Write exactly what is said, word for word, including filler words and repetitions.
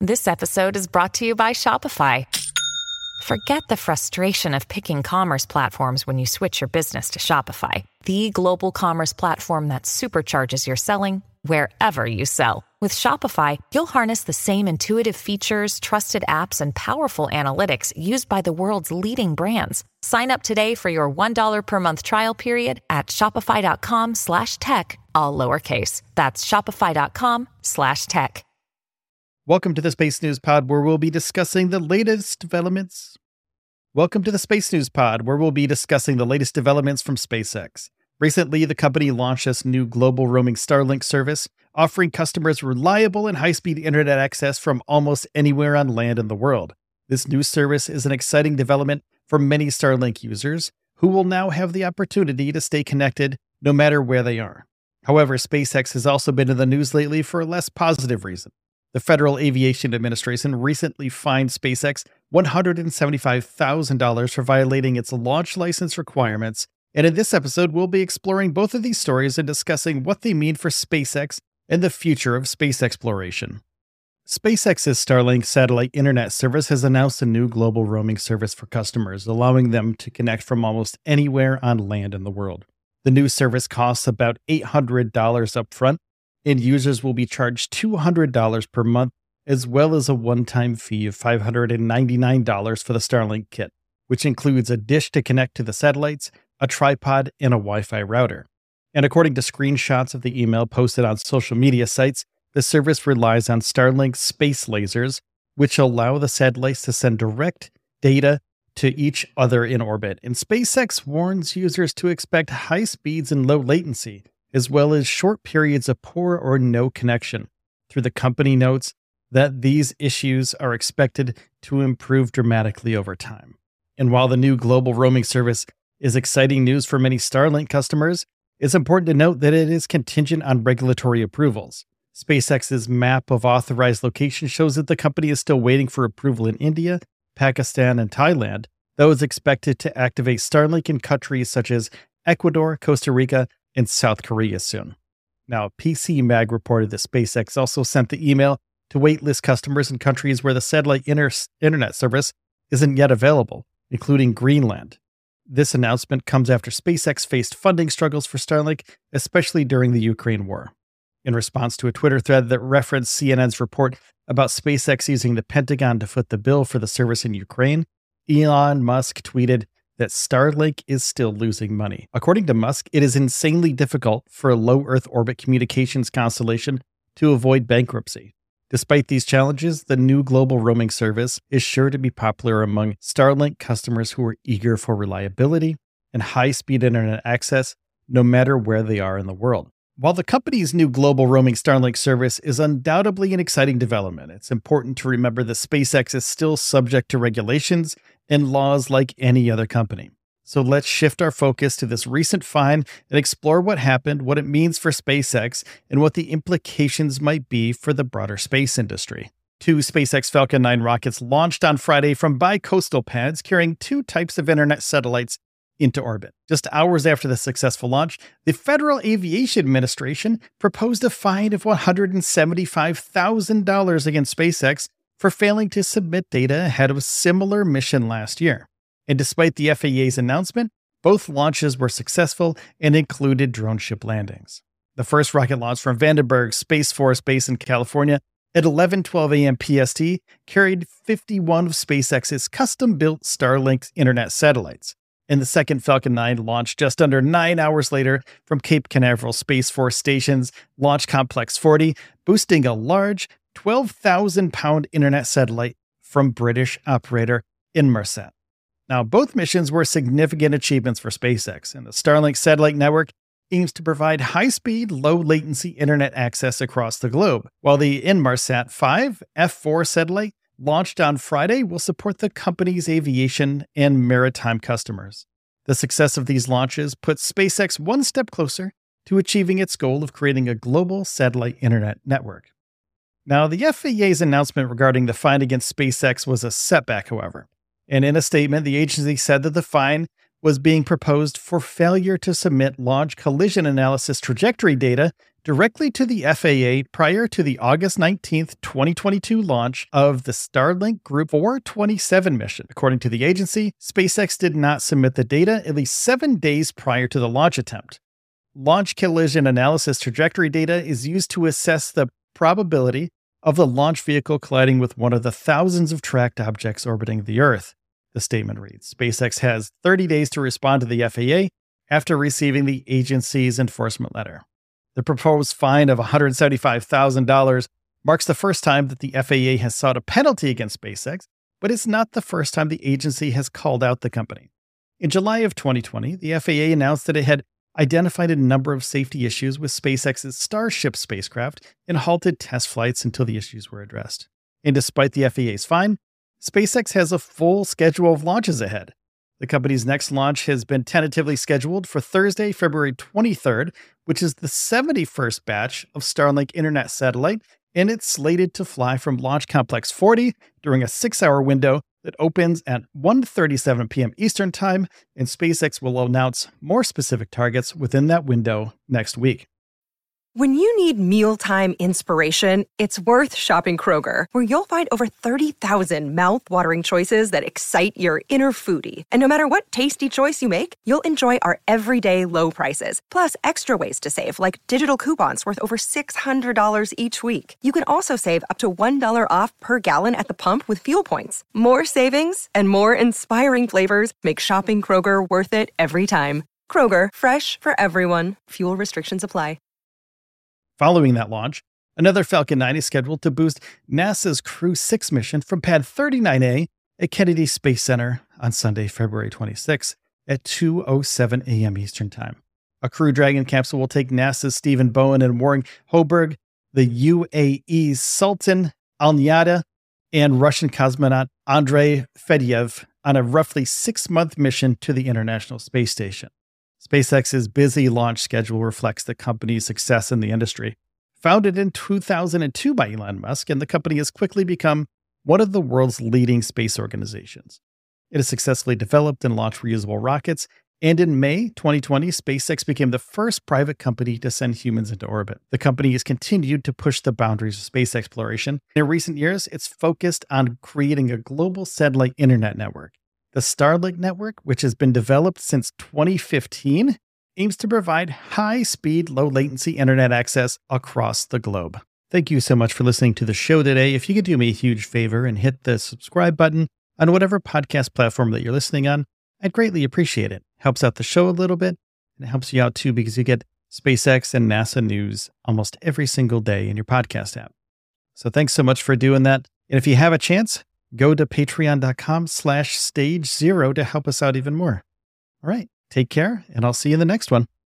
This episode is brought to you by Shopify. Forget the frustration of picking commerce platforms when you switch your business to Shopify, the global commerce platform that supercharges your selling wherever you sell. With Shopify, you'll harness the same intuitive features, trusted apps, and powerful analytics used by the world's leading brands. Sign up today for your one dollar per month trial period at shopify.com slash tech, all lowercase. That's shopify.com slash tech. Welcome to the Space News Pod, where we'll be discussing the latest developments. Welcome to the Space News Pod, where we'll be discussing the latest developments from SpaceX. Recently, the company launched its new global roaming Starlink service, offering customers reliable and high-speed internet access from almost anywhere on land in the world. This new service is an exciting development for many Starlink users, who will now have the opportunity to stay connected no matter where they are. However, SpaceX has also been in the news lately for a less positive reason. The Federal Aviation Administration recently fined SpaceX one hundred seventy-five thousand dollars for violating its launch license requirements, and in this episode, we'll be exploring both of these stories and discussing what they mean for SpaceX and the future of space exploration. SpaceX's Starlink satellite internet service has announced a new global roaming service for customers, allowing them to connect from almost anywhere on land in the world. The new service costs about eight hundred dollars upfront, and users will be charged two hundred dollars per month, as well as a one-time fee of five hundred ninety-nine dollars for the Starlink kit, which includes a dish to connect to the satellites, a tripod, and a Wi-Fi router. And according to screenshots of the email posted on social media sites, the service relies on Starlink space lasers, which allow the satellites to send direct data to each other in orbit. And SpaceX warns users to expect high speeds and low latency, as well as short periods of poor or no connection. Through the company notes that these issues are expected to improve dramatically over time. And while the new global roaming service is exciting news for many Starlink customers, it's important to note that it is contingent on regulatory approvals. SpaceX's map of authorized locations shows that the company is still waiting for approval in India, Pakistan, and Thailand, though it's expected to activate Starlink in countries such as Ecuador, Costa Rica, and South Korea soon. Now, P C Mag reported that SpaceX also sent the email to waitlist customers in countries where the satellite inter- internet service isn't yet available, including Greenland. This announcement comes after SpaceX faced funding struggles for Starlink, especially during the Ukraine war. In response to a Twitter thread that referenced C N N's report about SpaceX using the Pentagon to foot the bill for the service in Ukraine, Elon Musk tweeted that Starlink is still losing money. According to Musk, it is insanely difficult for a low Earth orbit communications constellation to avoid bankruptcy. Despite these challenges, the new global roaming service is sure to be popular among Starlink customers who are eager for reliability and high-speed internet access, no matter where they are in the world. While the company's new global roaming Starlink service is undoubtedly an exciting development, it's important to remember that SpaceX is still subject to regulations and laws like any other company. So let's shift our focus to this recent fine and explore what happened, what it means for SpaceX, and what the implications might be for the broader space industry. Two SpaceX Falcon nine rockets launched on Friday from bi-coastal pads carrying two types of internet satellites into orbit. Just hours after the successful launch, the Federal Aviation Administration proposed a fine of one hundred seventy-five thousand dollars against SpaceX for failing to submit data ahead of a similar mission last year. And despite the F A A's announcement, both launches were successful and included drone ship landings. The first rocket launch from Vandenberg Space Force Base in California at eleven twelve a.m. P S T carried fifty-one of SpaceX's custom-built Starlink internet satellites. And the second Falcon nine launched just under nine hours later from Cape Canaveral Space Force Station's Launch Complex forty, boosting a large twelve thousand pound internet satellite from British operator Inmarsat. Now, both missions were significant achievements for SpaceX, and the Starlink satellite network aims to provide high-speed, low-latency internet access across the globe, while the Inmarsat five F four satellite launched on Friday will support the company's aviation and maritime customers. The success of these launches puts SpaceX one step closer to achieving its goal of creating a global satellite internet network. Now, the F A A's announcement regarding the fine against SpaceX was a setback, however. And in a statement, the agency said that the fine was being proposed for failure to submit launch collision analysis trajectory data directly to the F A A prior to the August nineteenth, twenty twenty-two launch of the Starlink Group four twenty-seven mission. According to the agency, SpaceX did not submit the data at least seven days prior to the launch attempt. Launch collision analysis trajectory data is used to assess the probability of the launch vehicle colliding with one of the thousands of tracked objects orbiting the Earth. The statement reads, SpaceX has thirty days to respond to the F A A after receiving the agency's enforcement letter. The proposed fine of one hundred seventy-five thousand dollars marks the first time that the F A A has sought a penalty against SpaceX, but it's not the first time the agency has called out the company. In July of twenty twenty, the F A A announced that it had identified a number of safety issues with SpaceX's Starship spacecraft and halted test flights until the issues were addressed. And despite the F A A's fine, SpaceX has a full schedule of launches ahead. The company's next launch has been tentatively scheduled for Thursday, February twenty-third, which is the seventy-first batch of Starlink Internet satellite, and it's slated to fly from Launch Complex forty during a six-hour window that opens at one thirty-seven p.m. Eastern Time, and SpaceX will announce more specific targets within that window next week. When you need mealtime inspiration, it's worth shopping Kroger, where you'll find over thirty thousand mouth-watering choices that excite your inner foodie. And no matter what tasty choice you make, you'll enjoy our everyday low prices, plus extra ways to save, like digital coupons worth over six hundred dollars each week. You can also save up to one dollar off per gallon at the pump with fuel points. More savings and more inspiring flavors make shopping Kroger worth it every time. Kroger, fresh for everyone. Fuel restrictions apply. Following that launch, another Falcon nine is scheduled to boost NASA's Crew six mission from Pad thirty-nine A at Kennedy Space Center on Sunday, February twenty-sixth at two oh seven a.m. Eastern Time. A Crew Dragon capsule will take NASA's Stephen Bowen and Warren Hoburg, the U A E's Sultan Al-Niyada, and Russian cosmonaut Andrei Fedyaev on a roughly six-month mission to the International Space Station. SpaceX's busy launch schedule reflects the company's success in the industry. Founded in two thousand two by Elon Musk, and the company has quickly become one of the world's leading space organizations. It has successfully developed and launched reusable rockets, and in May twenty twenty, SpaceX became the first private company to send humans into orbit. The company has continued to push the boundaries of space exploration. In recent years, it's focused on creating a global satellite internet network. The Starlink network, which has been developed since twenty fifteen, aims to provide high-speed, low-latency internet access across the globe. Thank you so much for listening to the show today. If you could do me a huge favor and hit the subscribe button on whatever podcast platform that you're listening on, I'd greatly appreciate it. Helps out the show a little bit, and it helps you out too because you get SpaceX and NASA news almost every single day in your podcast app. So thanks so much for doing that. And if you have a chance, go to patreon.com slash stage zero to help us out even more. All right, take care, and I'll see you in the next one.